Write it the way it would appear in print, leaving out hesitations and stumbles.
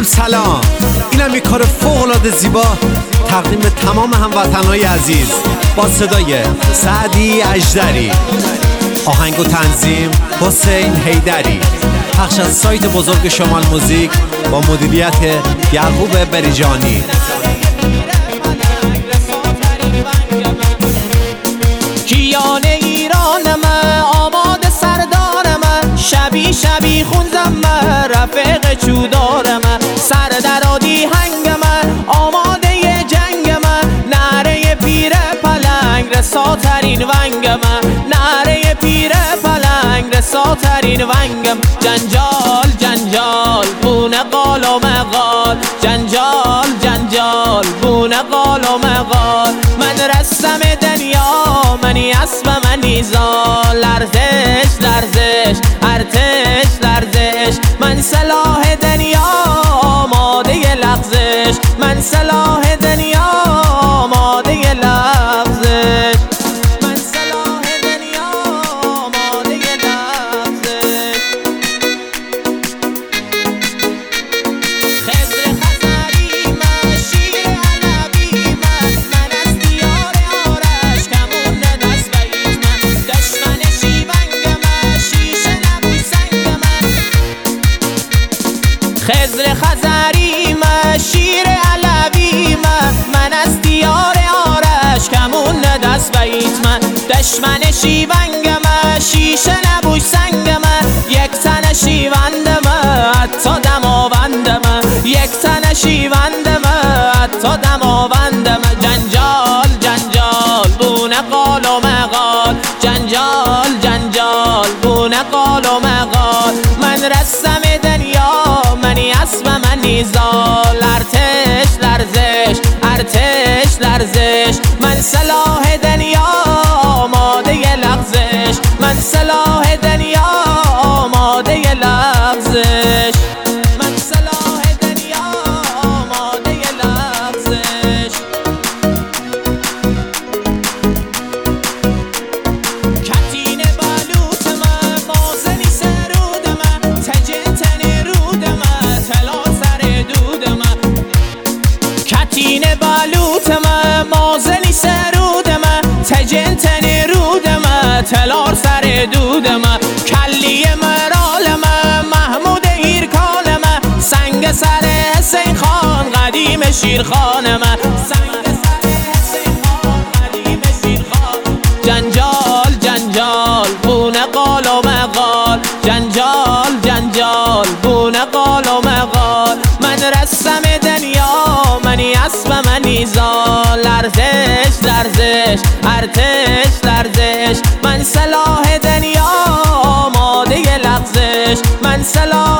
سلام، اینم یک کار فوق‌العاده زیبا تقدیم به تمام هموطنهای عزیز با صدای سعدی اژدری. آهنگ و تنظیم حسین حیدری. پخش از سایت بزرگ شمال موزیک با مدیریت یعقوب بریجانی. کیان ایرانم، آباد سردارم، شبی خونزم، رفیق چودارم، سر در آدی هنگم، آماده جنگم، نعره پیر پلنگ رساترین ونگم، نعره پیر پلنگ رساترین ونگم. جنجال جنجال بونه قال و مقال، جنجال جنجال بونه قال و مقال. من رسم دنیا، منی اسب من نیزا، لرزش لرزش ارتش لرزش. من سلاح دنیا آماده لغزش، من سلاح دنیا آماده لغزش، من سلاح دنیا آماده لغزش. خضر خزری من، شیر علوی من از دیار آرش کمون دست بایید من. دشمن شیونگ من، شیشه نبوی سنگ من. خضر خزری من، شیر علوی من از دیار آرش کمون دست بایید من. دشمن شیونگ من، شیشه نبوی سنگ من. یک تن شیوند من، حتی دماوند من. یک تن شیوند من، حتی دماوند من. جنجال جنجال بونه قال و مقال، جنجال جنجال بونه قال و مقال. من رسم دنیا، منی اسب من نیزا، ارتش لرزش ارتش لرزش. من سلاح دنیا آماده لغزش، من سلاح دنیا آماده لغزش، من سلاح دنیا آماده لغزش. کتین بلوط من، مازنی سرود من، تجتن رود من، تلا سر دود من. کتین بلوط من، مازنی سرود من، تجتن رود من، تلار سر دود من. کلی مرال من، محمود ایرکال من، سنگ سر حسین خان قدیم شیرخان من، سنگ سر حسین خان قدیم شیرخان. جنجال جنجال بونه قال و مقال، جنجال جنجال بونه قال و مقال. من رسم دنیا، منی اسب من نیزا، لرزش لرزش ارتش لرزش. من سلاح دنیا آماده لغزش، من سلاح